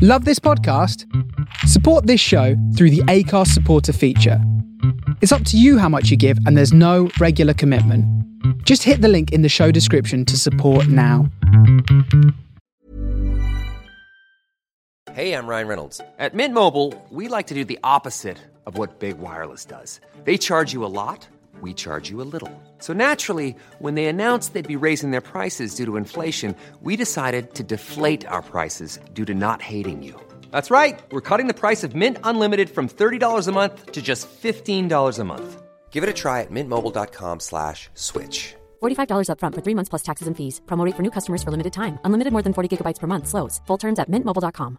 Love this podcast? Support this show through the Acast supporter feature. It's up to you how much you give, and there's no regular commitment. Just hit the link in the show description to support now. Hey, I'm Ryan Reynolds. At Mint Mobile, we like to do the opposite of what Big Wireless does. They charge you a lot, we charge you a little. So naturally, when they announced they'd be raising their prices due to inflation, we decided to deflate our prices due to not hating you. That's right. We're cutting the price of Mint Unlimited from $30 a month to just $15 a month. Give it a try at mintmobile.com/switch. $45 up front for 3 months plus taxes and fees. Promo rate for new customers for limited time. Unlimited more than 40 gigabytes per month. Slows full terms at mintmobile.com.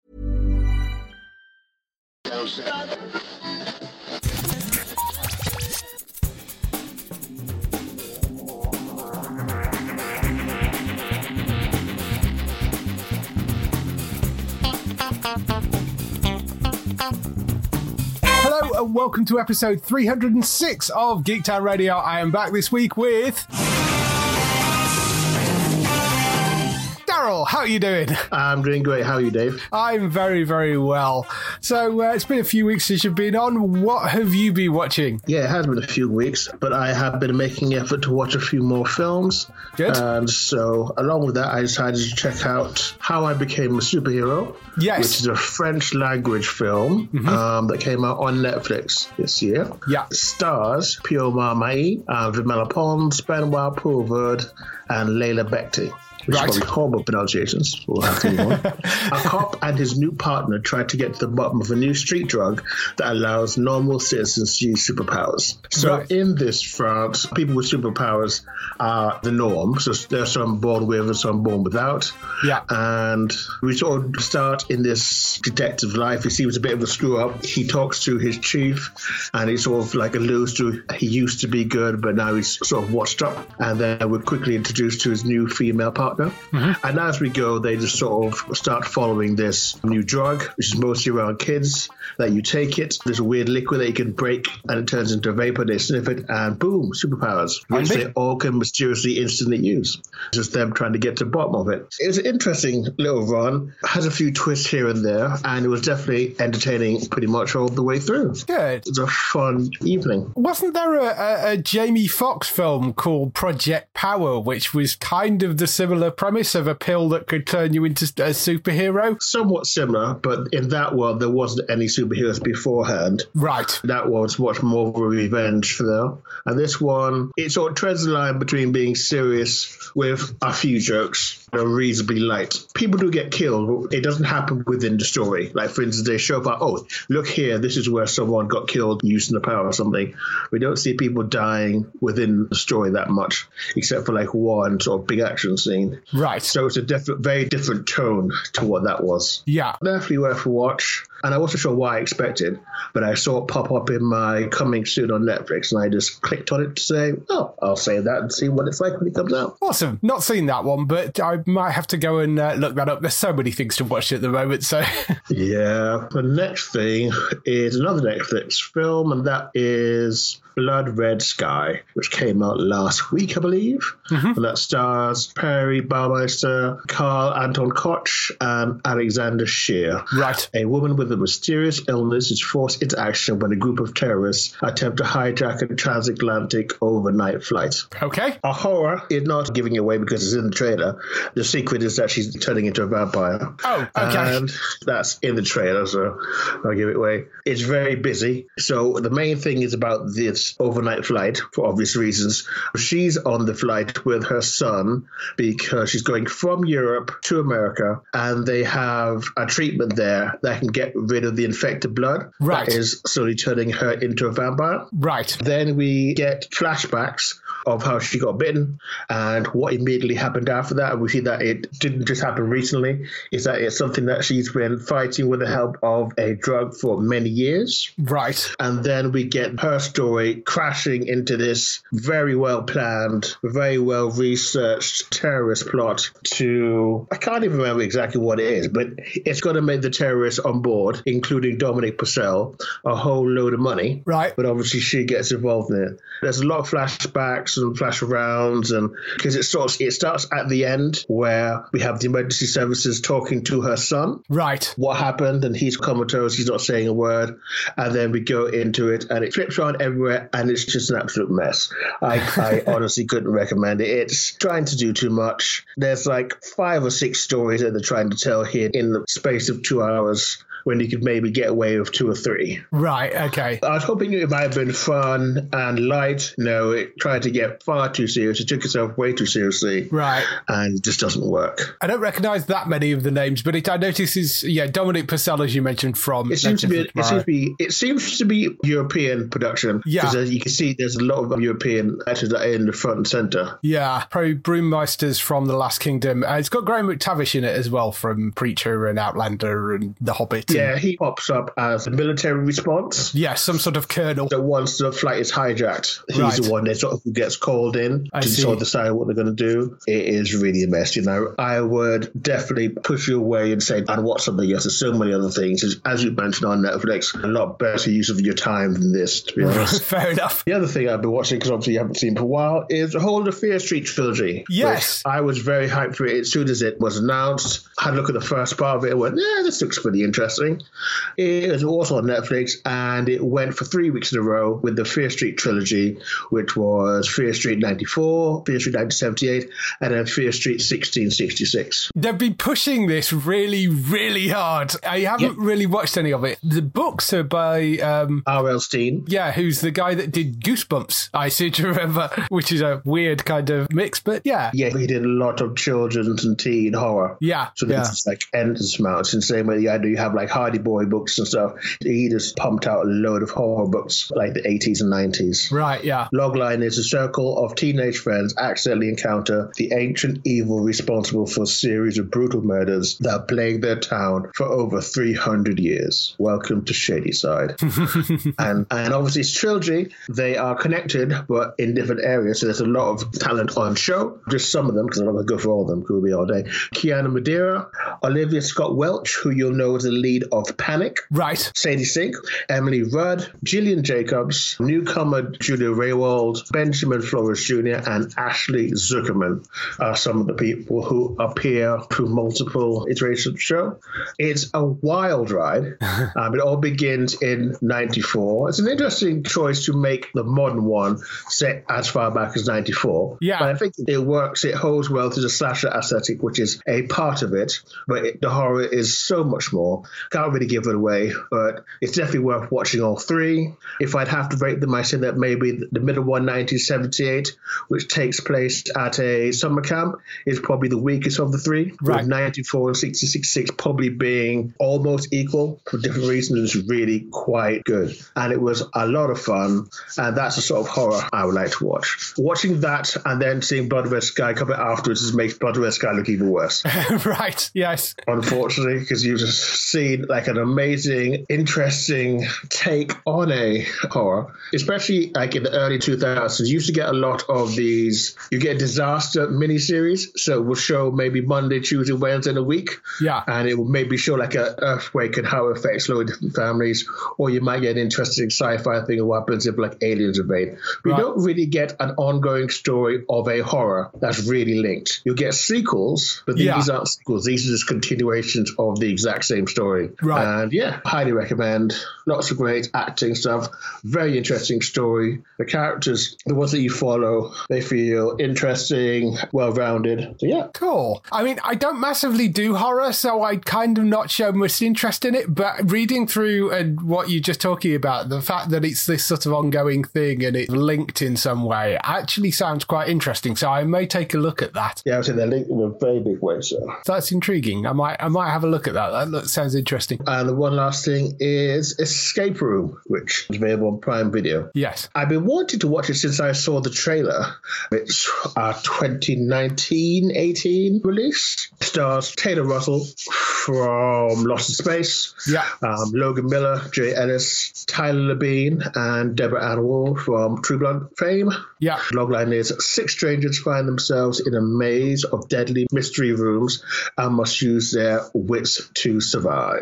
Hello and welcome to episode 306 of Geektown Radio. I am back this week with Daryl. How are you doing? I'm doing great. How are you, Dave? I'm very, very well. So it's been a few weeks since you've been on. What have you been watching? Yeah, it has been a few weeks, but I have been making the effort to watch a few more films. Good. And so along with that, I decided to check out How I Became a Superhero. Yes. Which is a French language film that came out on Netflix this year. Yeah. It stars Pio Marmaille, Vimela Pons, Benoit Poelvoorde, and Leila Bekti. Which Right. is probably horrible pronunciations. We'll have to move on. A cop and his new partner try to get to the bottom of a new street drug that allows normal citizens to use superpowers. So Right. in this France, people with superpowers are the norm. So there's some born with and some born without. Yeah. And we sort of start in this detective life. He seems a bit of a screw up. He talks to his chief and he sort of like alludes to he used to be good, but now he's sort of washed up. And then we're quickly introduced to his new female partner. And as we go, they just sort of start following this new drug, which is mostly around kids, that you take it. There's a weird liquid that you can break and it turns into a vapor. They sniff it and boom, superpowers, which they all can mysteriously instantly use. It's just them trying to get to the bottom of it. It was an interesting little run. Has a few twists here and there, and it was definitely entertaining pretty much all the way through. Good. It was a fun evening. Wasn't there a Jamie Foxx film called Project Power, which was kind of the similar premise of a pill that could turn you into a superhero? Somewhat similar, but in that world, there wasn't any superheroes beforehand. Right. That was much more of a revenge for them. And this one, it sort of treads the line between being serious with a few jokes and reasonably light. People do get killed, but it doesn't happen within the story. Like, for instance, they show up, oh, look here, this is where someone got killed using the power or something. We don't see people dying within the story that much, except for like one sort of big action scene. Right. So it's a very different tone to what that was. Yeah. Definitely worth a watch. And I wasn't sure what I expected, but I saw it pop up in my coming soon on Netflix, and I just clicked on it to say, oh, I'll save that and see what it's like when it comes out. Awesome. Not seen that one, but I might have to go and look that up. There's so many things to watch at the moment, so... Yeah. The next thing is another Netflix film, and that is Blood Red Sky, which came out last week, I believe. And that stars Perry Baumeister, Carl Anton Koch, and Alexander Scheer. Right. A woman with a mysterious illness is forced into action when a group of terrorists attempt to hijack a transatlantic overnight flight. Okay. A horror is not giving it away because it's in the trailer. The secret is that she's turning into a vampire. Oh, okay. And that's in the trailer, so I'll give it away. It's very busy. So the main thing is about this overnight flight, for obvious reasons. She's on the flight with her son because she's going from Europe to America, and they have a treatment there that can get rid of the infected blood. Right. That is slowly turning her into a vampire. Right. Then we get flashbacks of how she got bitten and what immediately happened after that. And we see that it didn't just happen recently. It's that it's something that she's been fighting with the help of a drug for many years. Right. And then we get her story crashing into this very well planned, very well researched terrorist plot to, I can't even remember exactly what it is, but it's going to make the terrorists on board, including Dominic Purcell, a whole load of money. Right. But obviously she gets involved in it. There's a lot of flashbacks. flashbacks and flash arounds, and because it starts at the end where we have the emergency services talking to her son. Right. What happened, and he's comatose, he's not saying a word, and then we go into it, and it flips around everywhere, and it's just an absolute mess. I honestly couldn't recommend it. It's trying to do too much. There's like 5 or 6 stories that they're trying to tell here in the space of 2 hours, when you could maybe get away with 2 or 3. Right, okay. I was hoping it might have been fun and light. No, it tried to get far too serious. It took itself way too seriously. Right. And it just doesn't work. I don't recognise that many of the names, but I notice is Dominic Purcell, as you mentioned, from it seems to be European production. Yeah. Because you can see there's a lot of European actors that are in the front and centre. Yeah. Probably Broommeisters from The Last Kingdom. It's got Graham McTavish in it as well, from Preacher and Outlander and The Hobbit. Yeah, he pops up as a military response. Yeah, some sort of colonel. So once the flight is hijacked, he's Right. the one that sort of gets called in to sort of decide what they're going to do. It is really a mess, I would definitely push you away and say, and watch something else. There's so many other things. As you mentioned on Netflix, a lot better use of your time than this, to be honest. Fair enough. The other thing I've been watching, because obviously you haven't seen for a while, is the whole of the Fear Street trilogy. Yes. I was very hyped for it as soon as it was announced. I had a look at the first part of it and went, yeah, this looks pretty interesting. It was also on Netflix, and it went for 3 weeks in a row with the Fear Street trilogy, which was Fear Street 94, Fear Street 1978, and then Fear Street 1666. They've been pushing this really, really hard. I haven't really watched any of it. The books are by R.L. Stine. Yeah, who's the guy that did Goosebumps, I seem to remember, which is a weird kind of mix, but yeah. Yeah, he did a lot of children's and teen horror. Yeah. So this is like endless amounts. In the same way you have like Hardy Boy books and stuff. He just pumped out a load of horror books like the 80s and 90s. Right, yeah. Logline is a circle of teenage friends accidentally encounter the ancient evil responsible for a series of brutal murders that plague their town for over 300 years. Welcome to Shadyside. and obviously it's trilogy. They are connected, but in different areas. So there's a lot of talent on show. Just some of them, because I'm not going to go for all of them, because we'll be all day. Keanu Madeira, Olivia Scott Welch, who you'll know as the lead of Panic. Right. Sadie Sink, Emily Rudd, Gillian Jacobs, newcomer Julia Raywald, Benjamin Flores Jr., and Ashley Zuckerman are some of the people who appear through multiple iterations of the show. It's a wild ride. It all begins in 94. It's an interesting choice to make the modern one set as far back as 94. Yeah. But I think it works. It holds well to the slasher aesthetic, which is a part of it. But the horror is so much more. Can't really give it away, but it's definitely worth watching all 3. If I'd have to rate them, I say that maybe the middle one, 1978, which takes place at a summer camp, is probably the weakest of the 3. Right. With 94 and 66 probably being almost equal for different reasons. It's really quite good. And it was a lot of fun. And that's the sort of horror I would like to watch. Watching that and then seeing Blood Red Sky coming afterwards just makes Blood Red Sky look even worse. Right, yes. Unfortunately, because you've just seen like an amazing, interesting take on a horror, especially like in the early 2000s. You used to get a lot of these, you get disaster miniseries. So it will show maybe Monday, Tuesday, Wednesday in a week. Yeah. And it will maybe show like an earthquake and how it affects loads of different families. Or you might get an interesting sci-fi thing of what happens if like aliens invade. We don't really get an ongoing story of a horror that's really linked. You'll get sequels, but these aren't sequels. These are just continuations of the exact same story. Right. And yeah, highly recommend. Lots of great acting stuff. Very interesting story. The characters, the ones that you follow, they feel interesting, well-rounded. So yeah. Cool. I mean, I don't massively do horror, so I kind of not show much interest in it, but reading through and what you're just talking about, the fact that it's this sort of ongoing thing and it's linked in some way actually sounds quite interesting, so I may take a look at that. Yeah, I would say they're linked in a very big way, so. That's intriguing. I might have a look at that. That sounds interesting. And the one last thing is Escape Room, which is available on Prime Video. Yes. I've been wanting to watch it since I saw the trailer. It's a 2019-18 release. Stars Taylor Russell from Lost in Space. Yeah. Logan Miller, Jay Ellis, Tyler Labine, and Deborah Ann Woll from True Blood fame. Yeah. Logline is 6 strangers find themselves in a maze of deadly mystery rooms and must use their wits to survive.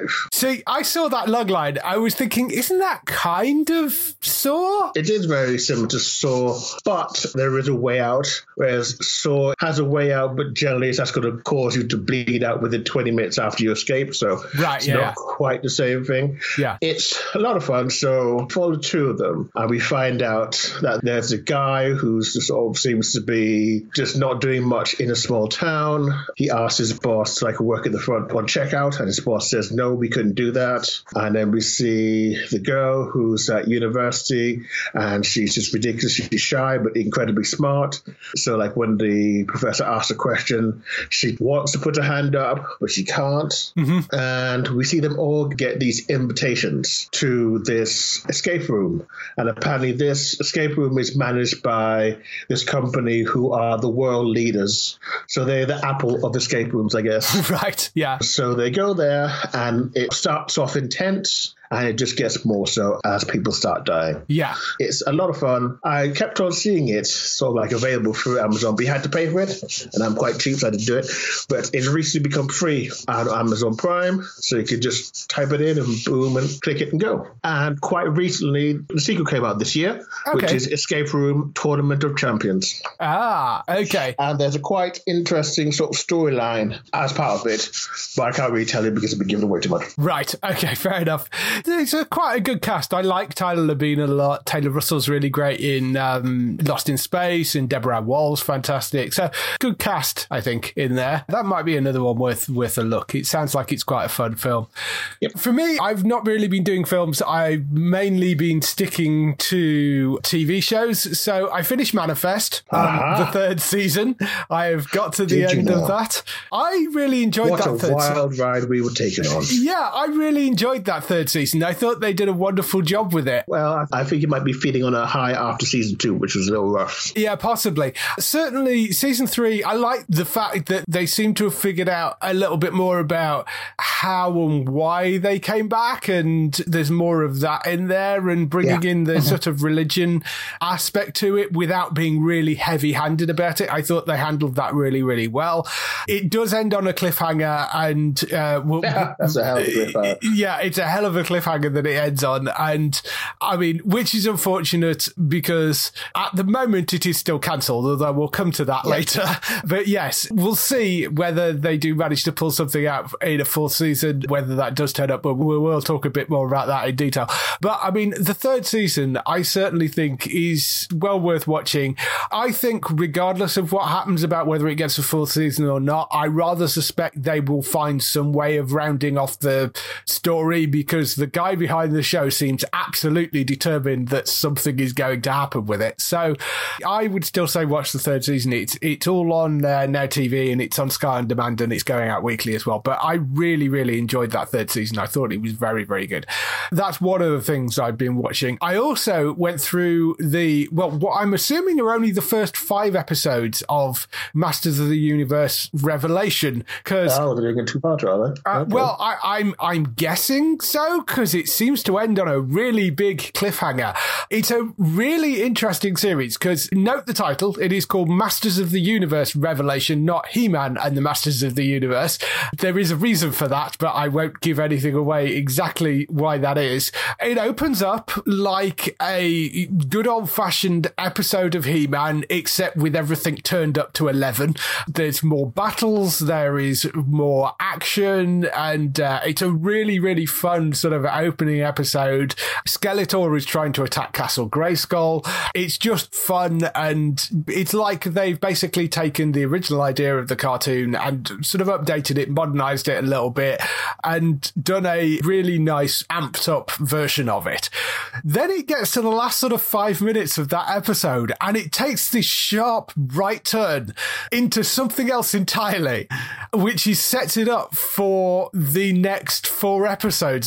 life. See, I saw that logline. I was thinking, isn't that kind of Saw? It is very similar to Saw, but there is a way out, whereas Saw has a way out, but generally that's going to cause you to bleed out within 20 minutes after you escape, so it's not quite the same thing. Yeah. It's a lot of fun, so follow two of them, and we find out that there's a guy who's just sort of seems to be just not doing much in a small town. He asks his boss to work at the front on checkout, and his boss says, no, we couldn't do that. And then we see the girl who's at university, and she's just ridiculously shy, but incredibly smart. So when the professor asks a question, she wants to put her hand up, but she can't. Mm-hmm. And we see them all get these invitations to this escape room. And apparently this escape room is managed by this company who are the world leaders. So they're the Apple of escape rooms, I guess. Right, yeah. So they go there, and it starts off intense, and it just gets more so as people start dying. Yeah. It's a lot of fun. I kept on seeing it available through Amazon, but you had to pay for it, and I'm quite cheap, so I didn't do it. But it recently become free on Amazon Prime, so you could just type it in and boom, and click it and go. And quite recently, the sequel came out this year, which is Escape Room Tournament of Champions. Ah, okay. And there's a quite interesting storyline as part of it, but I can't really tell you because it'd be giving away too much. Right, okay, fair enough. It's quite a good cast. I like Tyler Labine a lot. Taylor Russell's really great in Lost in Space, and Deborah Ann Wall's fantastic. So good cast, I think, in there. That might be another one worth a look. It sounds like it's quite a fun film. Yep. For me, I've not really been doing films. I've mainly been sticking to TV shows. So I finished Manifest, the third season. I've got to the end of that. I really enjoyed that third season. What a wild ride we were taking on. Yeah, I really enjoyed that third season. I thought they did a wonderful job with it. Well, I think you might be feeding on a high after season 2, which was a little rough. Yeah, possibly. Certainly, season 3, I like the fact that they seem to have figured out a little bit more about how and why they came back, and there's more of that in there, and bringing in the sort of religion aspect to it without being really heavy-handed about it. I thought they handled that really, really well. It does end on a cliffhanger, and that's a hell of a cliffhanger. Yeah, it's a hell of a cliffhanger that it ends on, and I mean, which is unfortunate because at the moment it is still cancelled, although we'll come to that later. But yes, we'll see whether they do manage to pull something out in a fourth season, whether that does turn up, but we'll talk a bit more about that in detail. But I mean, the third season, I certainly think is well worth watching. I think regardless of what happens about whether it gets a fourth season or not, I rather suspect they will find some way of rounding off the story, because the guy behind the show seems absolutely determined that something is going to happen with it. So I would still say watch the third season. It's all on Now TV, and it's on Sky On Demand, and it's going out weekly as well. But I really, really enjoyed that third season. I thought it was very, very good. That's one of the things I've been watching. I also went through what I'm assuming are only the first 5 episodes of Masters of the Universe Revelation. They're doing a 2-parter, are they? Okay. Well, I'm guessing so, because it seems to end on a really big cliffhanger. It's a really interesting series, because note the title, it is called Masters of the Universe Revelation, not He-Man and the Masters of the Universe. There is a reason for that, but I won't give anything away exactly why that is. It opens up like a good old-fashioned episode of He-Man, except with everything turned up to 11. There's more battles, there is more action, and it's a really, really fun sort of opening episode. Skeletor is trying to attack Castle Grayskull. It's just fun, and it's like they've basically taken the original idea of the cartoon and sort of updated it, modernized it a little bit, and done a really nice amped up version of it. Then it gets to the last sort of 5 minutes of that episode, and it takes this sharp right turn into something else entirely, which sets it up for the next 4 episodes of it.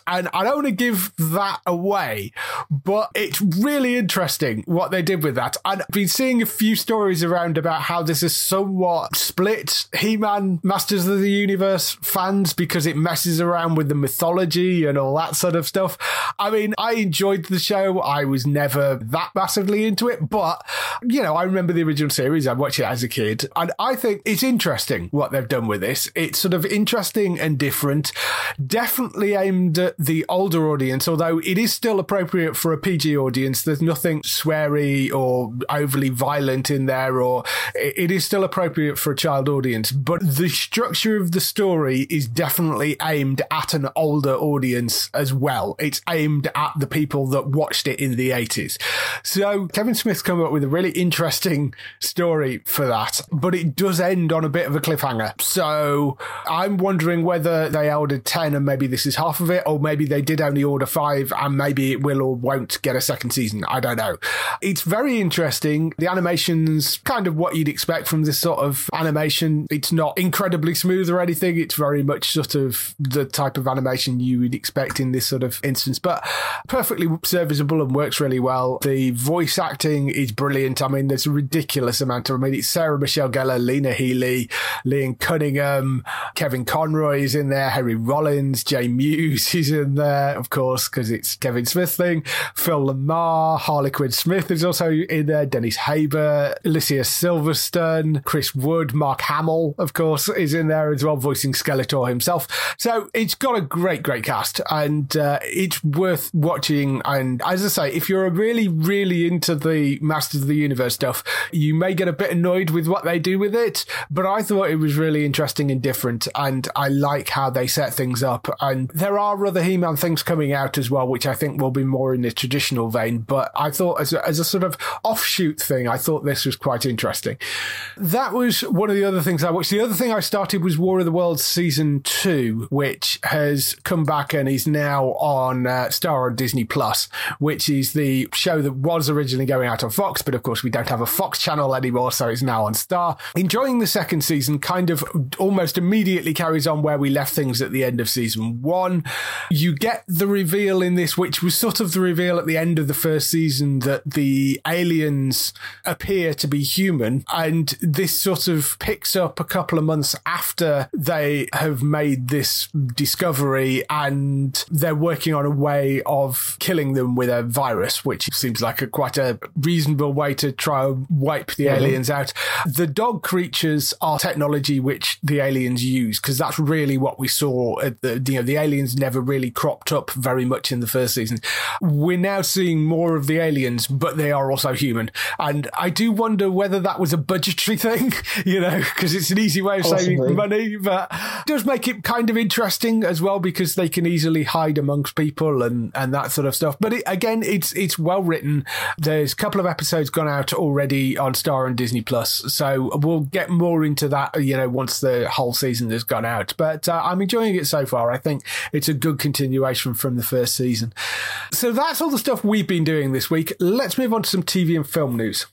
And I don't want to give that away, but it's really interesting what they did with that. And I've been seeing a few stories around about how this is somewhat split He-Man Masters of the Universe fans because it messes around with the mythology and all that sort of stuff. I mean, I enjoyed the show. I was never that massively into it, but, you know, I remember the original series. I watched it as a kid, and I think it's interesting what they've done with this. It's sort of interesting and different, definitely aimed at the older audience, although it is still appropriate for a PG audience. There's nothing sweary or overly violent in there, or it is still appropriate for a child audience, but the structure of the story is definitely aimed at an older audience as well. It's aimed at the people that watched it in the 80s. So Kevin Smith's come up with a really interesting story for that, but it does end on a bit of a cliffhanger. So I'm wondering whether they ordered 10 and maybe this is half of it, or maybe they did only order 5 and maybe it will or won't get a second season. I don't know. It's very interesting. The animation's kind of what you'd expect from this sort of animation. It's not incredibly smooth or anything. It's very much sort of the type of animation you would expect in this sort of instance, but perfectly serviceable and works really well. The voice acting is brilliant. I mean, there's a ridiculous amount of, it's Sarah Michelle Gellar, Lena Headey, Liam Cunningham, Kevin Conroy is in there, Henry Rollins, Jay Mewes is in there, of course, because it's Kevin Smith thing. Phil Lamar, Harley Quinn Smith is also in there, Dennis Haber, Alicia Silverstone, Chris Wood, Mark Hamill, of course, is in there as well, voicing Skeletor himself. So it's got a great cast, and it's worth watching. And as I say, if you're really, really into the Masters of the Universe stuff, you may get a bit annoyed with what they do with it, but I thought it was really interesting and different, and I like how they set things up. And there are other He-Man things coming out as well, which I think will be more in the traditional vein, but I thought as a sort of offshoot thing, I thought this was quite interesting. That was one of the other things I watched. The other thing I started was War of the Worlds Season 2, which has come back and is now on Star on Disney Plus, which is the show that was originally going out on Fox, but of course we don't have a Fox channel anymore, so it's now on Star. Enjoying the second season, kind of almost immediately carries on where we left things at the end of season 1. You get the reveal in this, which was sort of the reveal at the end of the first season, that the aliens appear to be human, and this sort of picks up a couple of months after they have made this discovery, and they're working on a way of killing them with a virus, which seems like quite a reasonable way to try and wipe the aliens out. The dog creatures are technology which the aliens use, because that's really what we saw. The aliens never really cropped up very much in the first season. We're now seeing more of the aliens, but they are also human. And I do wonder whether that was a budgetary thing, because it's an easy way of saving money, but it does make it kind of interesting as well, because they can easily hide amongst people and that sort of stuff. But it's well written. There's a couple of episodes gone out already on Star and Disney Plus, so we'll get more into that, once the whole season has gone out. But I'm enjoying it so far. I think it's a good continuation from the first season. So that's all the stuff we've been doing this week. Let's move on to some TV and film news.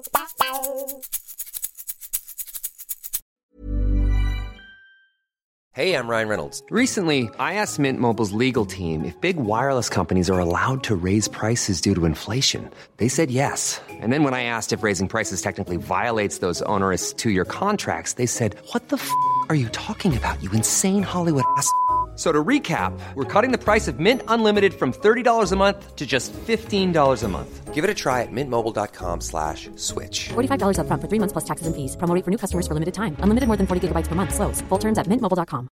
Hey, I'm Ryan Reynolds. Recently, I asked Mint Mobile's legal team if big wireless companies are allowed to raise prices due to inflation. They said yes. And then when I asked if raising prices technically violates those onerous 2-year contracts, they said, "What the f*** are you talking about, you insane Hollywood ass?" So to recap, we're cutting the price of Mint Unlimited from $30 a month to just $15 a month. Give it a try at mintmobile.com/switch. $45 up front for 3 months plus taxes and fees. Promo rate for new customers for limited time. Unlimited more than 40 gigabytes per month. Slows full terms at mintmobile.com.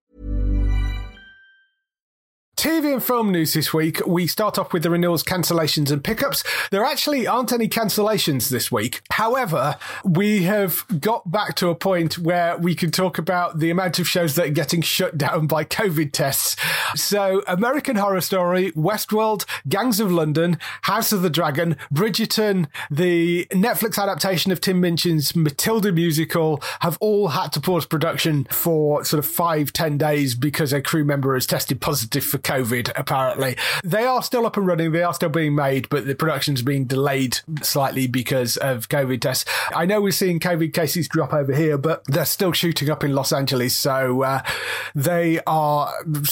TV and film news this week. We start off with the renewals, cancellations and pickups. There actually aren't any cancellations this week. However, we have got back to a point where we can talk about the amount of shows that are getting shut down by COVID tests. So American Horror Story, Westworld, Gangs of London, House of the Dragon, Bridgerton, the Netflix adaptation of Tim Minchin's Matilda musical have all had to pause production for sort of 5-10 days because a crew member has tested positive for COVID, apparently. They are still up and running. They are still being made, but the production's being delayed slightly because of COVID tests. I know we're seeing COVID cases drop over here, but they're still shooting up in Los Angeles. So they are struggling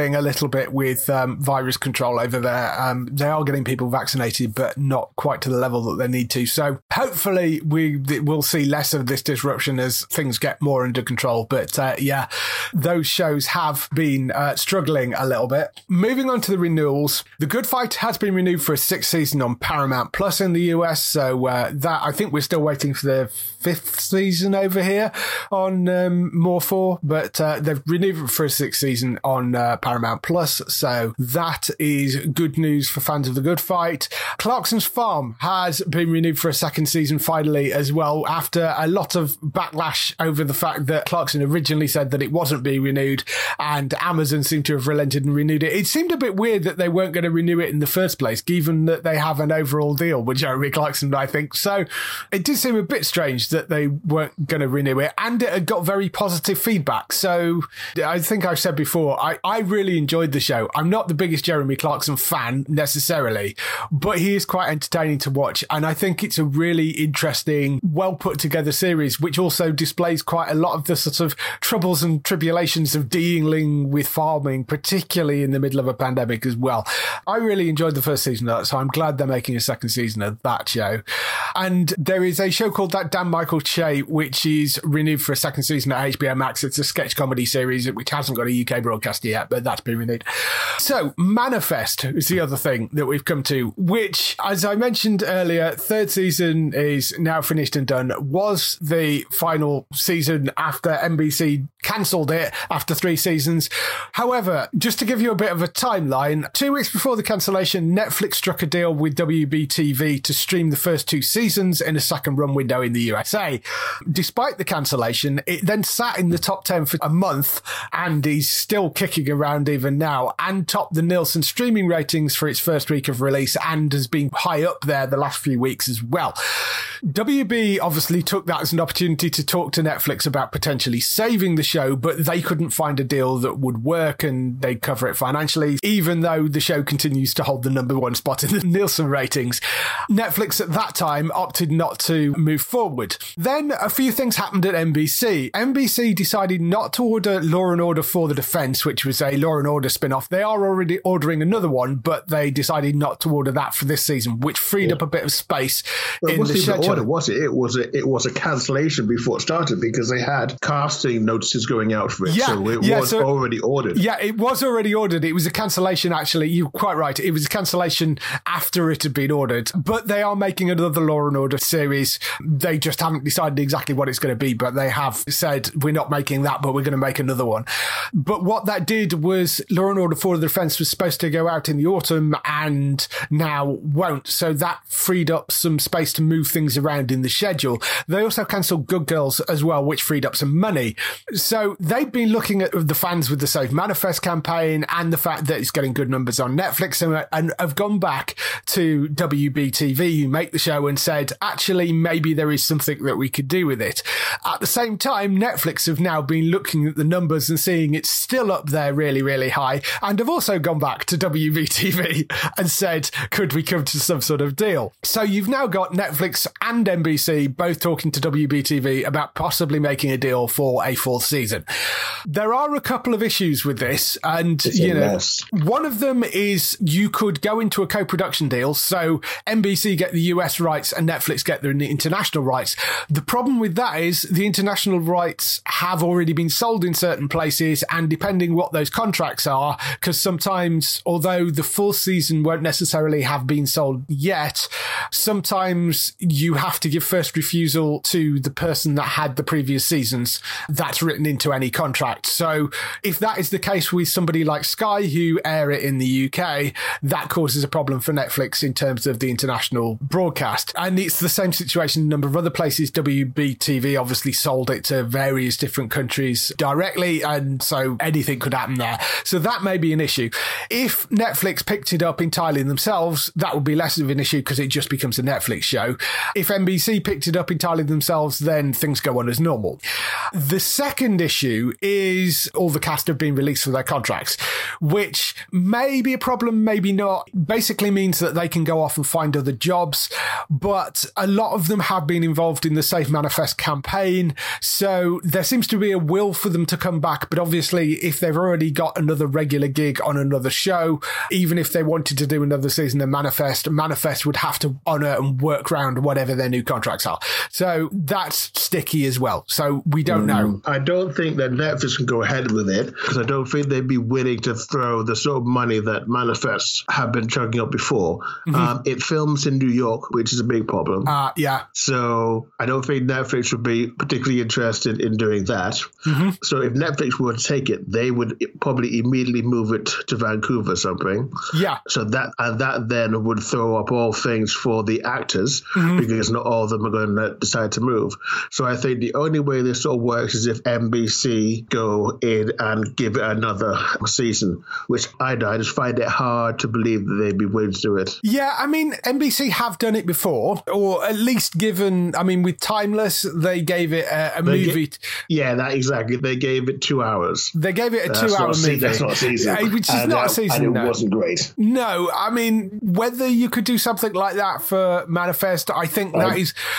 struggling a little bit with virus control over there. They are getting people vaccinated, but not quite to the level that they need to. So hopefully we'll see less of this disruption as things get more under control. But yeah, those shows have been struggling a little bit. Moving on to the renewals, The Good Fight has been renewed for a 6th season on Paramount Plus in the US. So that, I think we're still waiting for the 5th season over here on More 4, but they've renewed it for a 6th season on Paramount Plus. So that is good news for fans of The Good Fight. Clarkson's Farm has been renewed for a 2nd season finally as well, after a lot of backlash over the fact that Clarkson originally said that it wasn't being renewed, and Amazon seemed to have relented and renewed it. It seemed a bit weird that they weren't going to renew it in the first place, given that they have an overall deal with Jeremy Clarkson, I think. So it did seem a bit strange that they weren't going to renew it, and it had got very positive feedback. So I think I've said before, I really enjoyed the show. I'm not the biggest Jeremy Clarkson fan necessarily, but he is quite entertaining to watch, and I think it's a really interesting, well put together series, which also displays quite a lot of the sort of troubles and tribulations of dealing with farming, particularly in the middle of a pandemic as well. I really enjoyed the first season of that, so I'm glad they're making a 2nd season of that show. And there is a show called That Damn Michael Che, which is renewed for a 2nd season at HBO Max. It's a sketch comedy series which hasn't got a UK broadcaster yet, but that's been renewed. So Manifest is the other thing that we've come to, which, as I mentioned earlier, 3rd season is now finished and done. Was the final season after NBC cancelled it after 3 seasons. However, just to give you a bit of a timeline, 2 weeks before the cancellation, Netflix struck a deal with WB-TV to stream the first 2 seasons in a 2nd run window in the USA. Despite the cancellation, it then sat in the top 10 for a month and is still kicking around even now, and topped the Nielsen streaming ratings for its first week of release, and has been high up there the last few weeks as well. WB obviously took that as an opportunity to talk to Netflix about potentially saving the show, but they couldn't find a deal that would work and they'd cover it financially, even though the show continues to hold the #1 spot in the Nielsen ratings. Netflix at that time opted not to move forward. Then a few things happened at NBC. NBC decided not to order Law & Order for the Defense, which was a Law & Order spin-off. They are already ordering another one, but they decided not to order that for this season, which freed up a bit of space in the schedule. Order, was it? It was a cancellation before it started because they had casting notices going out for it. Yeah, so it was already ordered. Yeah, it was already ordered. It was a cancellation, actually. You're quite right. It was a cancellation after it had been ordered. But they are making another Law & Order series. They just haven't decided exactly what it's going to be, but they have said, we're not making that, but we're going to make another one. But what that did was Law & Order for the Defense was supposed to go out in the autumn and now won't. So that freed up some space to move things around in the schedule. They also cancelled Good Girls as well, which freed up some money. So they've been looking at the fans with the Save Manifest campaign and the fact that it's getting good numbers on Netflix, and have gone back to WB-TV, who make the show, and said, actually, maybe there is something that we could do with it. At the same time, Netflix have now been looking at the numbers and seeing it's still up there really, really high, and have also gone back to WB-TV and said, could we come to some sort of deal? So you've now got Netflix and NBC both talking to WB-TV about possibly making a deal for a 4th season. There are a couple of issues with this, and one of them is you could go into a co-production deal, so NBC get the US rights and Netflix get the international rights. The problem with that is the international rights have already been sold in certain places, and depending what those contracts are, because sometimes, although the 4th season won't necessarily have been sold yet, sometimes you have to give first refusal to the person that had the previous seasons. That's written into any contract. So if that is the case with somebody like Sky, who air it in the UK, that causes a problem for Netflix in terms of the international broadcast. And it's the same situation in a number of other places. WB-TV obviously sold it to various different countries directly, and so anything could happen there. So that may be an issue. If Netflix picked it up entirely themselves, that would be less of an issue because it just becomes a Netflix show. If NBC picked it up entirely themselves, then things go on as normal. The second second issue is all the cast have been released for their contracts, which may be a problem, maybe not. Basically means that they can go off and find other jobs, but a lot of them have been involved in the Save Manifest campaign, so there seems to be a will for them to come back. But obviously, if they've already got another regular gig on another show, even if they wanted to do another season of Manifest would have to honour and work around whatever their new contracts are. So that's sticky as well. So we don't know. I don't think that Netflix can go ahead with it, because I don't think they'd be willing to throw the sort of money that Manifests have been chugging up before. It films in New York, which is a big problem. Yeah. So I don't think Netflix would be particularly interested in doing that. So if Netflix were to take it, they would probably immediately move it to Vancouver or something. Yeah. So that then would throw up all things for the actors, because not all of them are going to decide to move. So I think the only way this all works is if NBC go in and give it another season, which I just find it hard to believe that they'd be willing to do it. Yeah, I mean, NBC have done it before, or at least given, I mean, with Timeless, they gave it a movie. Exactly. They gave it 2 hours. They gave it a 2-hour movie. That's not a season. Which is not a season, and it wasn't great. No, I mean, whether you could do something like that for Manifest, I think that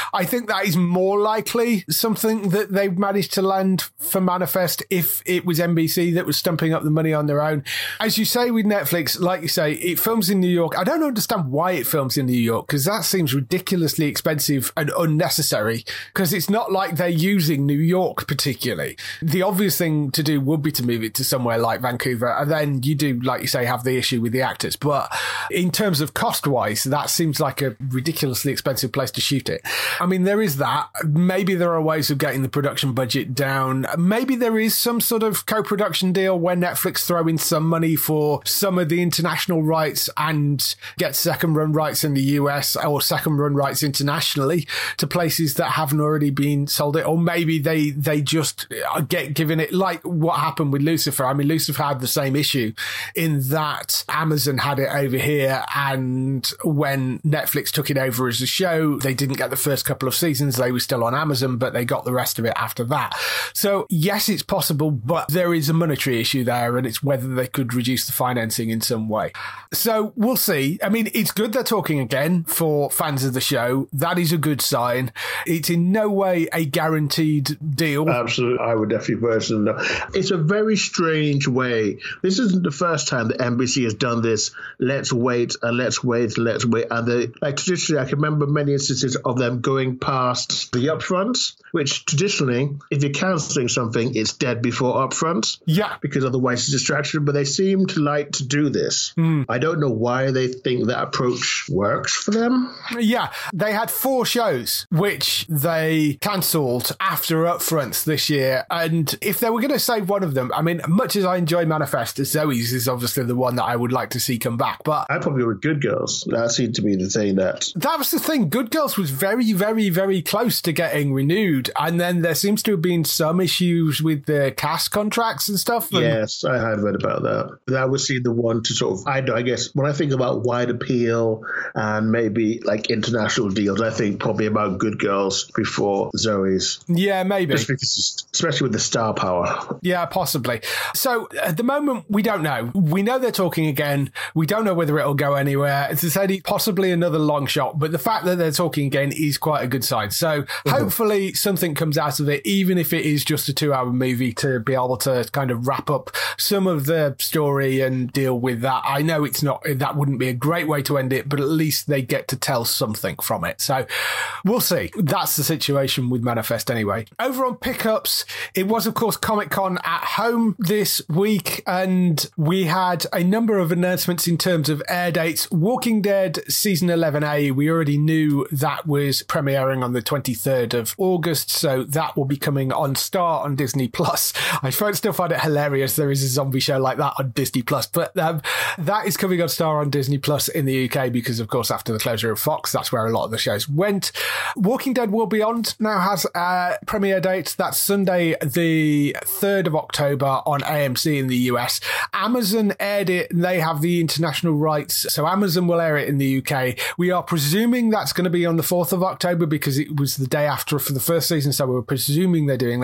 is more likely something that they've managed to land for Manifest if it was NBC that was stumping up the money on their own. As you say with Netflix, like you say, it films in New York. I don't understand why it films in New York, because that seems ridiculously expensive and unnecessary, because it's not like they're using New York particularly. The obvious thing to do would be to move it to somewhere like Vancouver, and then you do, like you say, have the issue with the actors. But in terms of cost-wise, that seems like a ridiculously expensive place to shoot it. I mean, there is that. Maybe there are ways of getting the production budget down. Maybe there is some sort of co-production deal where Netflix throw in some money for some of the international rights and get second run rights in the US or second run rights internationally to places that haven't already been sold it. Or maybe they just get given it, like what happened with Lucifer. I mean, Lucifer had the same issue in that Amazon had it over here, and when Netflix took it over as a show, they didn't get the first couple of seasons. They were still on Amazon, but they got the rest of it after that. So yes, it's possible, but there is a monetary issue there, and it's whether they could reduce the financing in some way. So we'll see. I mean, it's good they're talking again for fans of the show. That is a good sign. It's in no way a guaranteed deal. Absolutely. I would definitely personally know. It's a very strange way. This isn't the first time that NBC has done this. Let's wait and let's wait and let's wait. And they, like, traditionally, I can remember many instances of them going past the upfronts, which traditionally, if you're cancelling something, it's dead before upfront. Yeah. Because otherwise it's a distraction. But they seem to like to do this. I don't know why they think that approach works for them. Yeah. They had 4 shows, which they cancelled after upfronts this year. And if they were going to save one of them, I mean, much as I enjoy Manifest, Zoe's is obviously the one that I would like to see come back. But I probably with Good Girls. That seemed to be the thing that was the thing. Good Girls was very, very, very close to getting renewed. And then there seems to have been some issues with the cast contracts and stuff. And yes, I had read about that. That would seem the one to sort of, I guess, when I think about wide appeal and maybe like international deals, I think probably about Good Girls before Zoe's. Yeah, maybe. Just because, especially with the star power. Yeah, possibly. So at the moment, we don't know. We know they're talking again. We don't know whether it'll go anywhere. As I said, possibly another long shot, but the fact that they're talking again is quite a good sign. So hopefully something comes out of it, even if it is just a 2-hour movie, to be able to kind of wrap up some of the story and deal with that. I know that wouldn't be a great way to end it, but at least they get to tell something from it. So we'll see. That's the situation with Manifest anyway. Over on pickups, it was, of course, Comic-Con at home this week, and we had a number of announcements in terms of air dates. Walking Dead Season 11A, we already knew that was premiering on the 23rd of August, so that will be coming on Star on Disney+. I still find it hilarious there is a zombie show like that on Disney+, but that is coming on Star on Disney+ in the UK because, of course, after the closure of Fox, that's where a lot of the shows went. Walking Dead Will Beyond now has a premiere date. That's Sunday, the 3rd of October on AMC in the US. Amazon aired it, and they have the international rights, so Amazon will air it in the UK. We are presuming that's going to be on the 4th of October because it was the day after for the first season, so we're presuming they're doing that for the second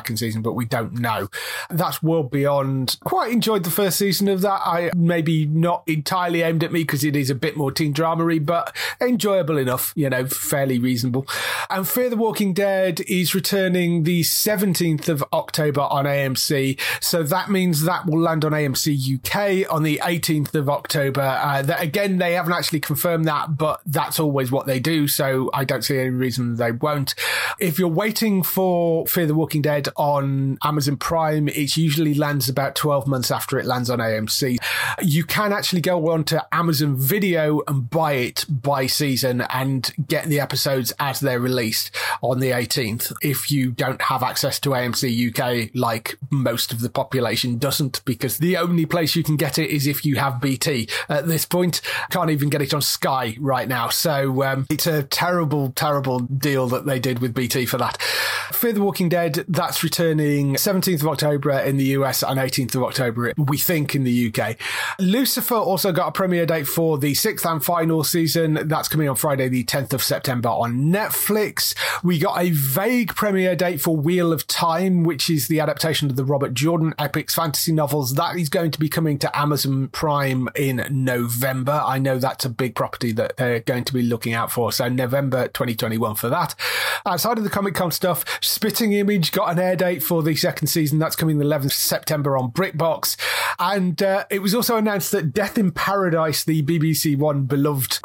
second season, but we don't know. That's World Beyond. Quite enjoyed the first season of that. I maybe not entirely aimed at me because it is a bit more teen drama-y, but enjoyable enough, fairly reasonable. And Fear the Walking Dead is returning the 17th of October on AMC. So that means that will land on AMC UK on the 18th of October. Again, they haven't actually confirmed that, but that's always what they do. So I don't see any reason they won't. If you're waiting for Fear the Walking Dead on Amazon Prime, it usually lands about 12 months after it lands on AMC. You can actually go on to Amazon Video and buy it by season and get the episodes as they're released on the 18th. If you don't have access to AMC UK, like most of the population doesn't, because the only place you can get it is if you have BT. At this point, can't even get it on Sky right now. So it's a terrible, terrible deal that they did with BT for that. Fear the Walking Dead, that's returning 17th of October in the US and 18th of October, we think, in the UK. Lucifer also got a premiere date for the 6th and final season. That's coming on Friday, the 10th of September on Netflix. We got a vague premiere date for Wheel of Time, which is the adaptation of the Robert Jordan epics fantasy novels. That is going to be coming to Amazon Prime in November. I know that's a big property that they're going to be looking out for. So November 2021 for that. Outside of the Comic-Con stuff, Spitting Image got an air date for the second season. That's coming the 11th September on BritBox. And it was also announced that Death in Paradise, the BBC One beloved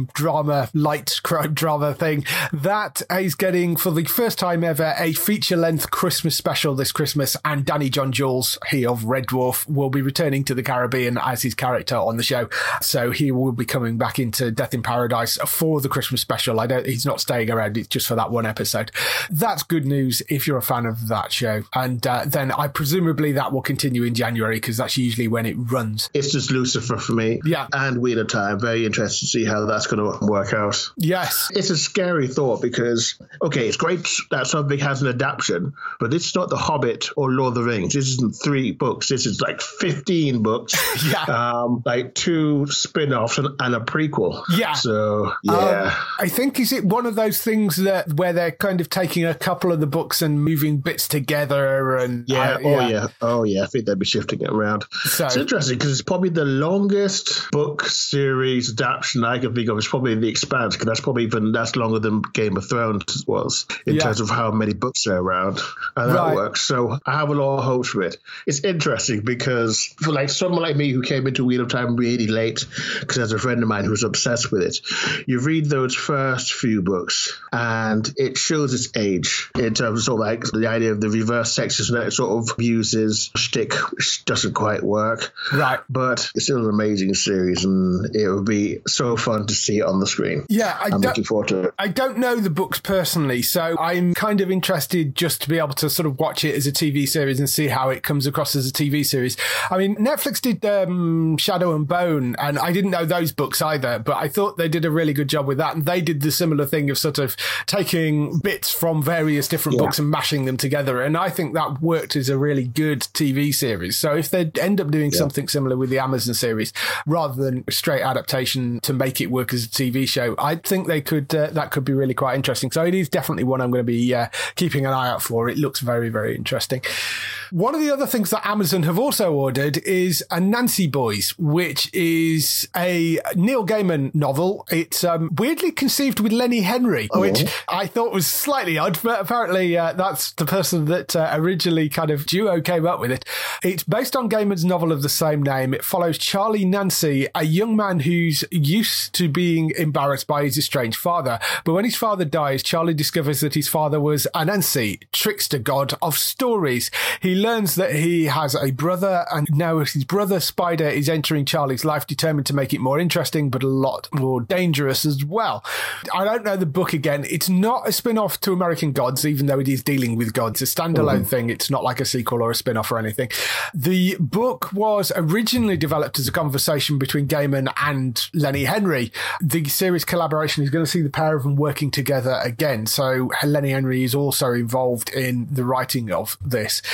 light crime drama thing, that is getting, for the first time ever, a feature-length Christmas special this Christmas. And Danny John Jules, he of Red Dwarf, will be returning to the Caribbean as his character on the show. So he will be coming back into Death in Paradise for the Christmas special. He's not staying around. It's just for that one episode. That's good news if you're a fan of that show. And then presumably that will continue in January, because that's usually when it runs. It's just Lucifer for me. Yeah. And Wheel of Time. Very interested to see how that's going to work out. Yes. It's a scary thought because, okay, it's great that something has an adaptation, but this is not The Hobbit or Lord of the Rings. This isn't 3 books. This is like 15 books. Yeah. Like 2 spin-offs and a prequel. Yeah. So, yeah. I think, is it one of those things where they're kind of taking a couple of the books and moving bits together? And yeah. Oh, yeah. I think they'd be shifting it around. So, it's interesting because it's probably the longest book series adaptation I can think of. It's probably The Expanse, because that's longer than Game of Thrones was in terms of how many books are around. And that works. So I have a lot of hopes for it. It's interesting because for like someone like me who came into Wheel of Time really late, because there's a friend of mine who's obsessed with it, you read those first few books and it shows its age in terms of sort of like the idea of the reverse sexism that it sort of uses. Shtick, which doesn't quite work. Right. But it's still an amazing series and it would be so fun to see it on the screen. Yeah, I'm looking forward to it. I don't know the books personally, so I'm kind of interested just to be able to sort of watch it as a TV series and see how it comes across as a TV series. I mean, Netflix did Shadow and Bone, and I didn't know those books either, but I thought they did a really good job with that. And they did the similar thing of sort of taking bits from various different books and mashing them together. And I think that worked as a really good TV series. So if they end up doing something similar with the Amazon series, rather than a straight adaptation to make it work as a TV show, I think they could, that could be really quite interesting. So it is definitely one I'm going to be keeping an eye out for. It looks very, very interesting. One of the other things that Amazon have also ordered is Anansi Boys, which is a Neil Gaiman novel. It's weirdly conceived with Lenny Henry, which I thought was slightly odd, but apparently that's the person that originally kind of duo came up with it. It's based on Gaiman's novel of the same name. It follows Charlie Nancy, a young man who's used to being embarrassed by his estranged father. But when his father dies, Charlie discovers that his father was Anansi, trickster god of stories. He learns that he has a brother, and now his brother Spider is entering Charlie's life, determined to make it more interesting, but a lot more dangerous as well. I don't know the book again. It's not a spin-off to American Gods, even though it is dealing with gods. It's a standalone thing. It's not like a sequel or a spin-off or anything. The book was originally developed as a conversation between Gaiman and Lenny Henry. The series collaboration is going to see the pair of them working together again. So Lenny Henry is also involved in the writing of this.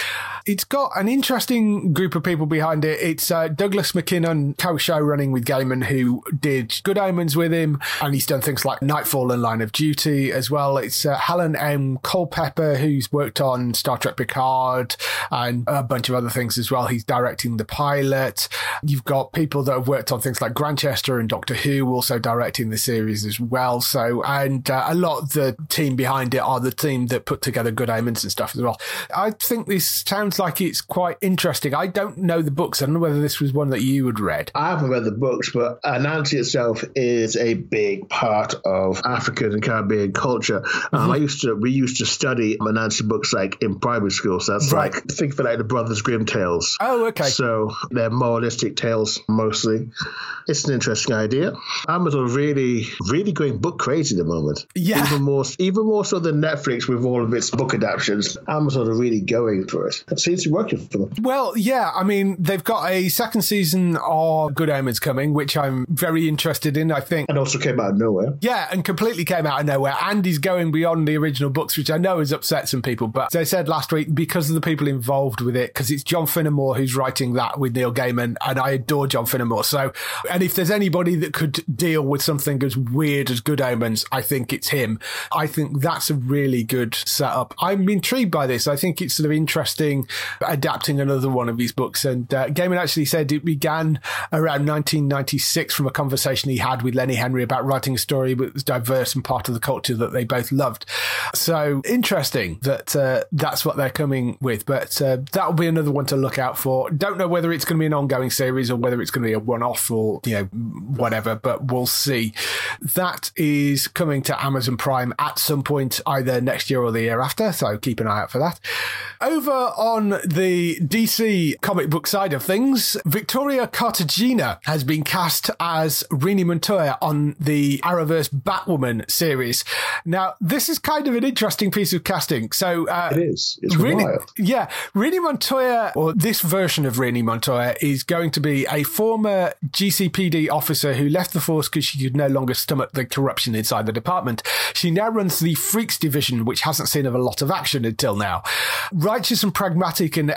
It's got an interesting group of people behind it. It's Douglas McKinnon, co-show running with Gaiman, who did Good Omens with him, and he's done things like Nightfall and Line of Duty as well. It's Helen M. Culpepper, who's worked on Star Trek Picard and a bunch of other things as well. He's directing the pilot. You've got people that have worked on things like Grantchester and Doctor Who, also directing the series as well. So, and a lot of the team behind it are the team that put together Good Omens and stuff as well. I think this sounds like it's quite interesting. I don't know the books. I don't know whether this was one that you had read. I haven't read the books, but Anansi itself is a big part of African and Caribbean culture. We used to study Anansi books like in primary school. So that's right. Like, think of it like the Brothers Grimm tales. Oh, okay. So they're moralistic tales mostly. It's an interesting idea. Amazon really, really going book crazy at the moment. Yeah. Even more so than Netflix with all of its book adaptations. Amazon are really going for it. It seems to be working for them. Well, yeah. I mean, they've got a second season of Good Omens coming, which I'm very interested in, I think. And also came out of nowhere. Yeah, and completely came out of nowhere. And he's going beyond the original books, which I know has upset some people. But as I said last week, because of the people involved with it, because it's John Finnemore who's writing that with Neil Gaiman, and I adore John Finnemore. So, and if there's anybody that could deal with something as weird as Good Omens, I think it's him. I think that's a really good setup. I'm intrigued by this. I think it's sort of interesting adapting another one of his books. And Gaiman actually said it began around 1996 from a conversation he had with Lenny Henry about writing a story that was diverse and part of the culture that they both loved. So interesting that that's what they're coming with. But that'll be another one to look out for. Don't know whether it's going to be an ongoing series or whether it's going to be a one-off or, whatever, but we'll see. That is coming to Amazon Prime at some point, either next year or the year after. So keep an eye out for that. Over on the DC comic book side of things, Victoria Cartagena has been cast as Rini Montoya on the Arrowverse Batwoman series. Now, this is kind of an interesting piece of casting. So it is. It's wild. Yeah. Rini Montoya, or this version of Rini Montoya, is going to be a former GCPD officer who left the force because she could no longer stomach the corruption inside the department. She now runs the Freaks division, which hasn't seen a lot of action until now. Righteous and pragmatic and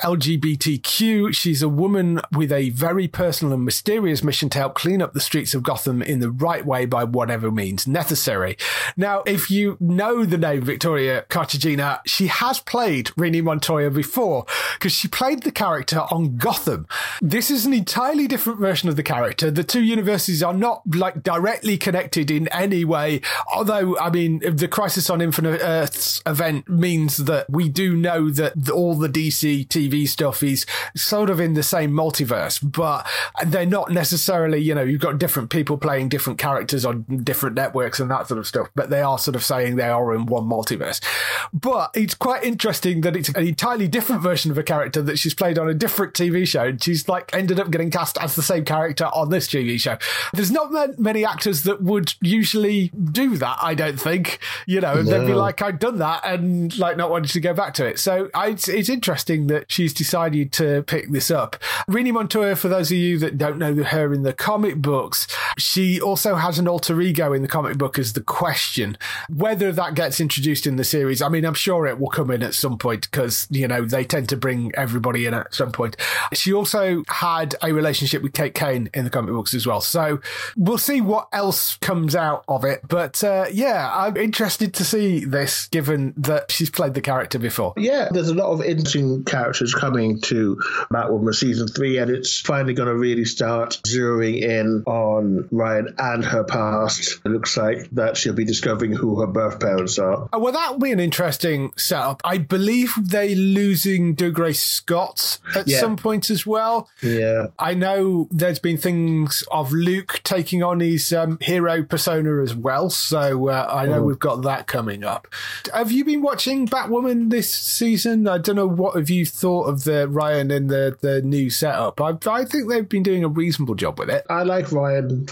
LGBTQ, she's a woman with a very personal and mysterious mission to help clean up the streets of Gotham in the right way by whatever means necessary. Now, if you know the name Victoria Cartagena, she has played Rini Montoya before because she played the character on Gotham. This is an entirely different version of the character. The two universes are not directly connected in any way, although, I mean, the Crisis on Infinite Earths event means that we do know that all the DC TV stuff is sort of in the same multiverse, but they're not necessarily, you've got different people playing different characters on different networks and that sort of stuff, but they are sort of saying they are in one multiverse. But it's quite interesting that it's an entirely different version of a character that she's played on a different TV show, and she's ended up getting cast as the same character on this TV show. There's not many actors that would usually do that, I don't think. They'd be like, I've done that, and not wanting to go back to it. So it's interesting that she's decided to pick this up. Rini Montoya, for those of you that don't know her in the comic books, she also has an alter ego in the comic book as the Question. Whether that gets introduced in the series, I mean, I'm sure it will come in at some point because, they tend to bring everybody in at some point. She also had a relationship with Kate Kane in the comic books as well. So we'll see what else comes out of it. But I'm interested to see this, given that she's played the character before. Yeah, there's a lot of interesting characters coming to Batwoman season 3, and it's finally going to really start zeroing in on Ryan and her past. It looks like that she'll be discovering who her birth parents are. Well, that'll be an interesting setup. I believe they're losing Dougray Scott at some point as well. Yeah. I know there's been things of Luke taking on his hero persona as well, so I know we've got that coming up. Have you been watching Batwoman this season? I don't know, what have you thought of the Ryan and the new setup? I think they've been doing a reasonable job with it. I like Ryan.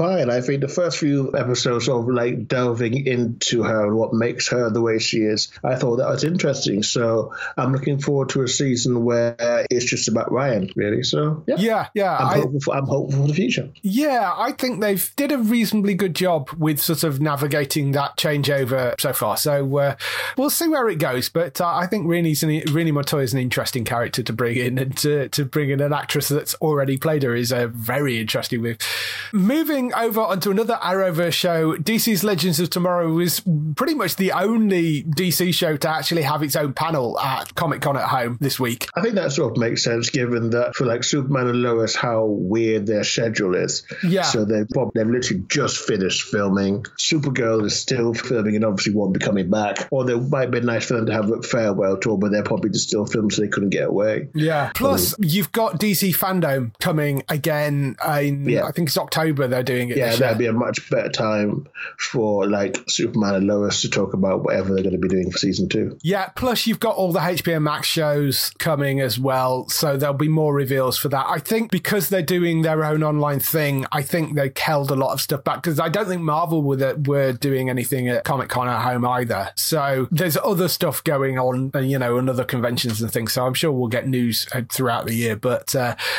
fine. I think the first few episodes of like delving into her and what makes her the way she is, I thought that was interesting. So I'm looking forward to a season where it's just about Ryan, really. So yeah. I'm hopeful for the future. Yeah, I think they've did a reasonably good job with sort of navigating that changeover so far. So we'll see where it goes. But I think Rini Montoya is an interesting character to bring in, and to bring in an actress that's already played her is a very interesting move. Moving over onto another Arrowverse show, DC's Legends of Tomorrow was pretty much the only DC show to actually have its own panel at Comic-Con at Home this week. I think that sort of makes sense given that for like Superman and Lois, how weird their schedule is. Yeah. So they've literally just finished filming. Supergirl is still filming and obviously won't be coming back. Or it might be nice for them to have a farewell tour, but they're probably just still filming so they couldn't get away. Yeah. Plus, you've got DC Fandom coming again in, I think it's October they're doing it. Yeah, that'd be a much better time for like Superman and Lois to talk about whatever they're going to be doing for season 2. Yeah, plus you've got all the HBO Max shows coming as well, so there'll be more reveals for that. I think because they're doing their own online thing, I think they held a lot of stuff back, because I don't think Marvel were doing anything at Comic-Con at Home either. So there's other stuff going on, and other conventions and things, so I'm sure we'll get news throughout the year. But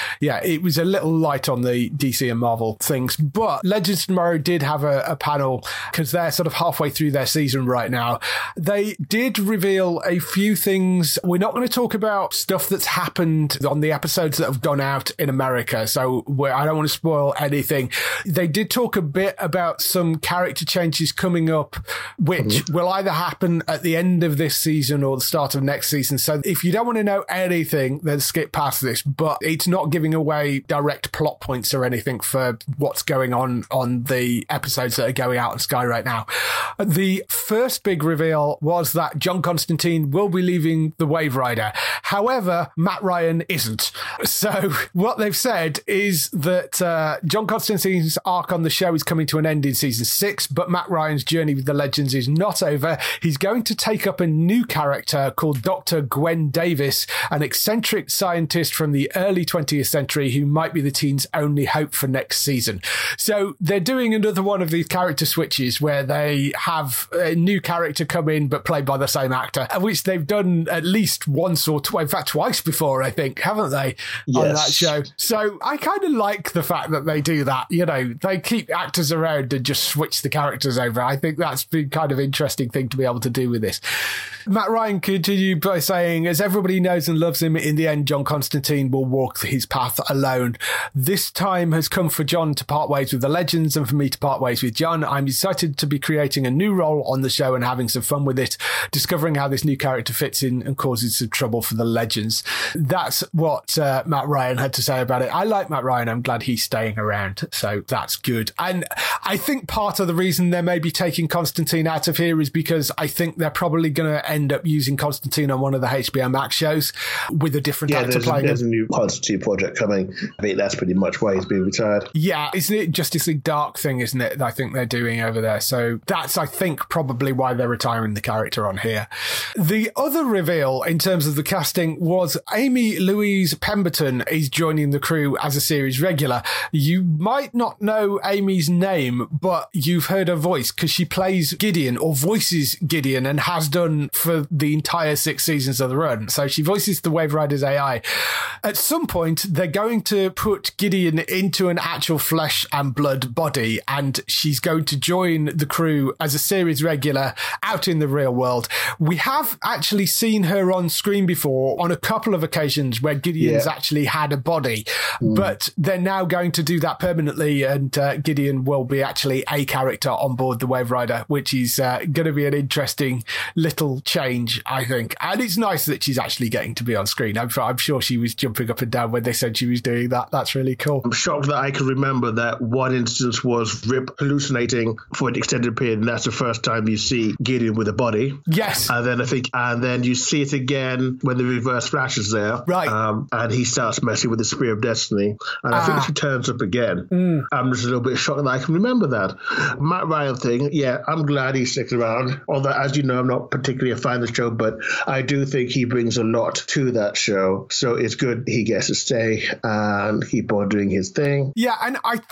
it was a little light on the DC and Marvel things. But Legends Tomorrow did have a panel, because they're sort of halfway through their season right now. They did reveal a few things. We're not going to talk about stuff that's happened on the episodes that have gone out in America, so I don't want to spoil anything. They did talk a bit about some character changes coming up, which will either happen at the end of this season or the start of next season. So if you don't want to know anything, then skip past this. But it's not giving away direct plot points or anything for what's going on the episodes that are going out on Sky right now. The first big reveal was that John Constantine will be leaving the Wave Rider. However, Matt Ryan isn't. So what they've said is that John Constantine's arc on the show is coming to an end in season 6, but Matt Ryan's journey with the Legends is not over. He's going to take up a new character called Dr. Gwen Davis, an eccentric scientist from the early 20th century who might be the team's only hope for next season. So they're doing another one of these character switches where they have a new character come in but played by the same actor, which they've done at least once or twice, in fact twice before, I think, haven't they, on that show? So I kind of like the fact that they do that. They keep actors around and just switch the characters over. I think that's been kind of interesting thing to be able to do with this. Matt Ryan continued by saying, as everybody knows and loves him, in the end, John Constantine will walk his path alone. This time has come for John to part ways with the Legends and for me to part ways with John. I'm excited to be creating a new role on the show and having some fun with it, discovering how this new character fits in and causes some trouble for the Legends. That's what Matt Ryan had to say about it. I like Matt Ryan. I'm glad he's staying around. So that's good. And I think part of the reason they may be taking Constantine out of here is because I think they're probably going to end up using Constantine on one of the HBO Max shows with a different actor playing. There's a new Constantine project coming. I think that's pretty much why he's being retired. Yeah, isn't it Justice League Dark thing, isn't it? I think they're doing over there. So that's, I think, probably why they're retiring the character on here. The other reveal in terms of the casting was Amy Louise Pemberton is joining the crew as a series regular. You might not know Amy's name, but you've heard her voice because she plays Gideon, or voices Gideon, and has done for the entire 6 seasons of the run. So she voices the Wave Riders AI. At some point, they're going to put Gideon into an actual flesh and blood body, and she's going to join the crew as a series regular out in the real world. We have actually seen her on screen before on a couple of occasions where Gideon's actually had a body, but they're now going to do that permanently, and Gideon will be actually a character on board the Wave Rider, which is going to be an interesting little change, I think. And it's nice that she's actually getting to be on screen. I'm sure she was jumping up and down when they said she was doing that. That's really cool. I'm shocked that I can remember that one instance was Rip hallucinating for an extended period, and that's the first time you see Gideon with a body. Yes. And then you see it again when the Reverse Flash is there. Right. And he starts messing with the Spear of Destiny. And I think she turns up again. I'm just a little bit shocked that I can remember that. Matt Ryan thing, I'm glad he sticks around. Although, as you know, I'm not particularly a fan of the show, but I do think he brings a lot to that show. So it's good he gets to stay and keep on doing his thing. Yeah, and I think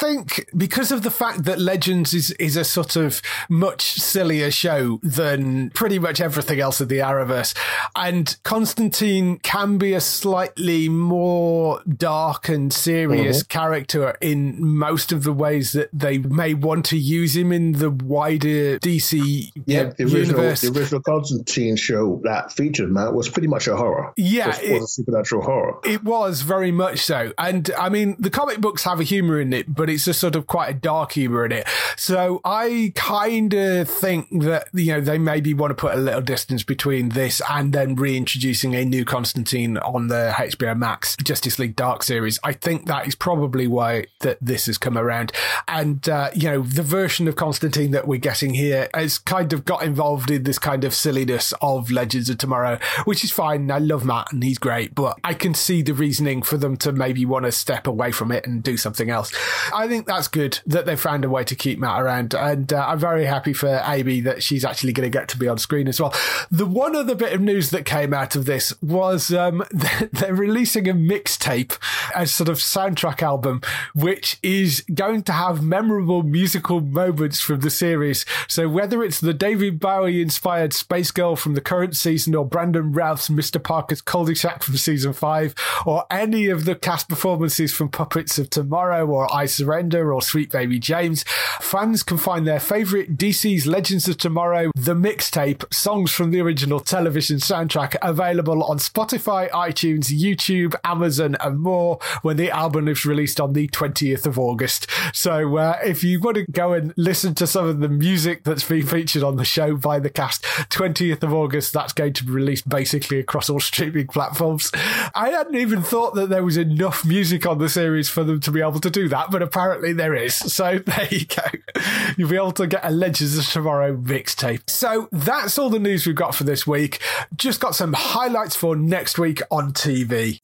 think because of the fact that Legends is a sort of much sillier show than pretty much everything else in the Arrowverse, and Constantine can be a slightly more dark and serious character in most of the ways that they may want to use him in the wider DC universe. The original Constantine show that featured Matt was pretty much a horror. Yeah. It was a supernatural horror. It was very much so. And I mean, the comic books have a humour in it, but it's a sort of quite a dark humour in it. So I kind of think that, they maybe want to put a little distance between this and then reintroducing a new Constantine on the HBO Max Justice League Dark series. I think that is probably why that this has come around. And, the version of Constantine that we're getting here has kind of got involved in this kind of silliness of Legends of Tomorrow, which is fine. I love Matt and he's great, but I can see the reasoning for them to maybe want to step away from it and do something else. I think that's good that they found a way to keep Matt around, and I'm very happy for Amy that she's actually going to get to be on screen as well. The one other bit of news that came out of this was they're releasing a mixtape, a sort of soundtrack album, which is going to have memorable musical moments from the series. So whether it's the David Bowie-inspired Space Girl from the current season, or Brandon Routh's Mr. Parker's Cul-de-sac from season 5, or any of the cast performances from Puppets of Tomorrow, or I Surrender, or Sweet Baby James, fans can find their favourite DC's Legends of Tomorrow, the mixtape, songs from the original television soundtrack, available on Spotify, iTunes, YouTube, Amazon, and more when the album is released on the 20th of August. So if you want to go and listen to some of the music that's been featured on the show by the cast, 20th of August, that's going to be released basically across all streaming platforms. I hadn't even thought that there was enough music on the series for them to be able to do that, but apparently there is. So there you go. You'll be able to get a Legends of Tomorrow mixtape. So that's all the news we've got for this week. Just got some highlights for next week on TV.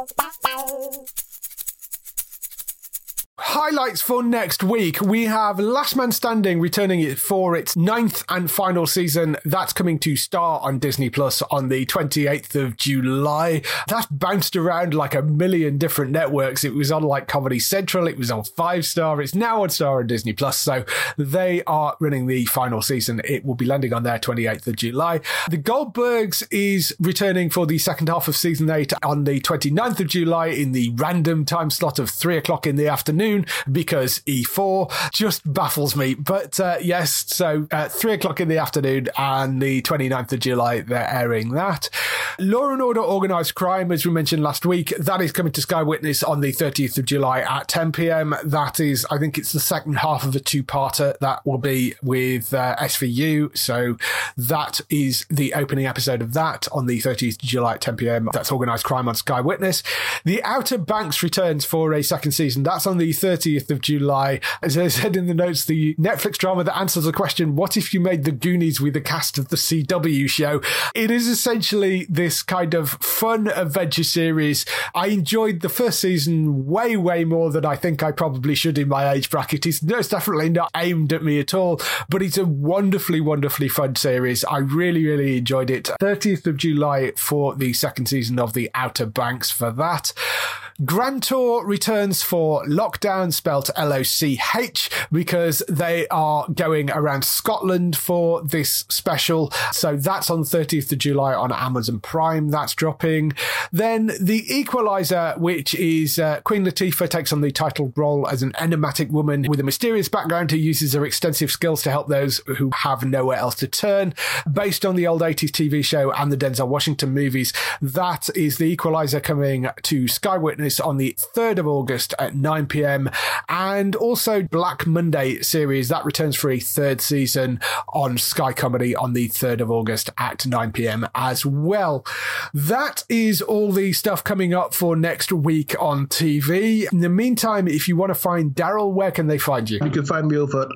Highlights for next week. We have Last Man Standing returning for its 9th and final season. That's coming to Star on Disney Plus on the 28th of July. That's bounced around like a million different networks. It was on like Comedy Central. It was on 5-Star. It's now on Star on Disney Plus. So they are running the final season. It will be landing on their 28th of July. The Goldbergs is returning for the second half of season 8 on the 29th of July in the random time slot of 3 o'clock in the afternoon. Because E4 just baffles me. But yes, so 3 o'clock in the afternoon and the 29th of July, they're airing that. Law and Order Organised Crime, as we mentioned last week, that is coming to Sky Witness on the 30th of July at 10 p.m. That is, I think it's the second half of a two-parter that will be with SVU. So that is the opening episode of that on the 30th of July at 10 p.m. That's Organised Crime on Sky Witness. The Outer Banks returns for a second season. That's on the 30th of July. As I said in the notes, the Netflix drama that answers the question, what if you made the Goonies with the cast of the CW show? It is essentially this kind of fun adventure series. I enjoyed the first season way, way more than I think I probably should in my age bracket. It's definitely not aimed at me at all, but it's a wonderfully, wonderfully fun series. I really, really enjoyed it. 30th of July for the second season of the Outer Banks for that. Grand Tour returns for Lockdown, spelled L-O-C-H, because they are going around Scotland for this special. So that's on 30th of July on Amazon Prime. That's dropping. Then The Equalizer, which is Queen Latifah takes on the title role as an enigmatic woman with a mysterious background who uses her extensive skills to help those who have nowhere else to turn. Based on the old 80s TV show and the Denzel Washington movies, that is The Equalizer coming to Sky Witness on the 3rd of August at 9 p.m. And also Black Monday series, that returns for a third season on Sky Comedy on the 3rd of August at 9 p.m. as well. That is all the stuff coming up for next week on TV. In the meantime, if you want to find Daryl, where can they find you? You can find me over at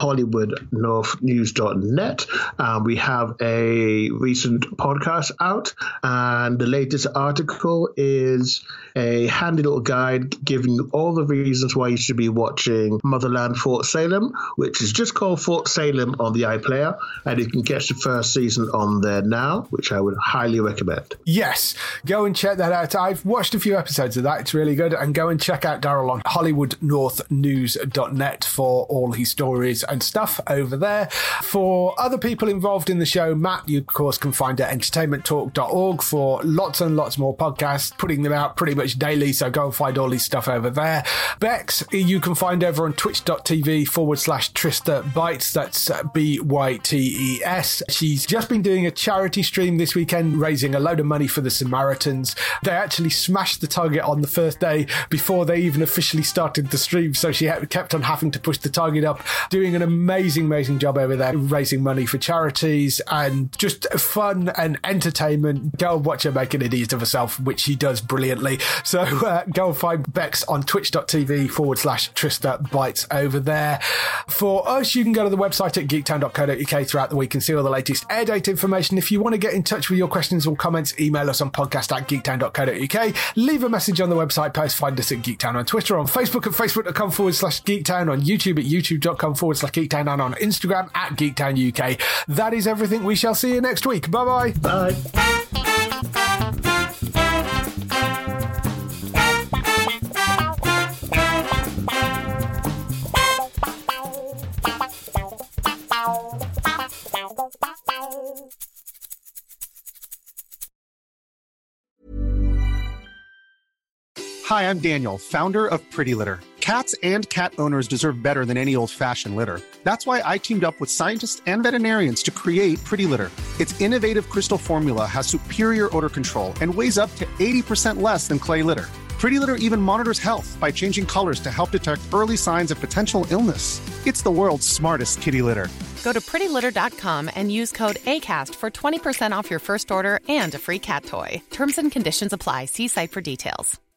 HollywoodNorthNews.net. We have a recent podcast out, and the latest article is a handy little little guide giving you all the reasons why you should be watching Motherland Fort Salem, which is just called Fort Salem on the iPlayer, and you can catch the first season on there now, which I would highly recommend. Yes, go and check that out. I've watched a few episodes of that. It's really good. And go and check out Daryl on HollywoodNorthNews.net for all his stories and stuff over there. For other people involved in the show, Matt, you of course can find at entertainmenttalk.org for lots and lots more podcasts, putting them out pretty much daily, so go and find all his stuff over there. Bex, you can find over on twitch.tv/Trista Bytes, that's BYTES. She's just been doing a charity stream this weekend, raising a load of money for the Samaritans. They actually smashed the target on the first day before they even officially started the stream, so she kept on having to push the target up, doing an amazing job over there, raising money for charities and just fun and entertainment. Go and watch her make an idiot of herself, which she does brilliantly. So go and find Bex on twitch.tv/Trista Bytes over there. For us, you can go to the website at geektown.co.uk throughout the week and see all the latest air date information. If you want to get in touch with your questions or comments, email us on podcast@geektown.co.uk. Leave a message on the website post. Find us at Geektown on Twitter, on Facebook at facebook.com/Geektown, on YouTube at youtube.com/Geektown, and on Instagram at Geektown UK. That is everything. We shall see you next week. Bye-bye. Bye. Hi, I'm Daniel, founder of Pretty Litter. Cats and cat owners deserve better than any old-fashioned litter. That's why I teamed up with scientists and veterinarians to create Pretty Litter. Its innovative crystal formula has superior odor control and weighs up to 80% less than clay litter. Pretty Litter even monitors health by changing colors to help detect early signs of potential illness. It's the world's smartest kitty litter. Go to prettylitter.com and use code ACAST for 20% off your first order and a free cat toy. Terms and conditions apply. See site for details.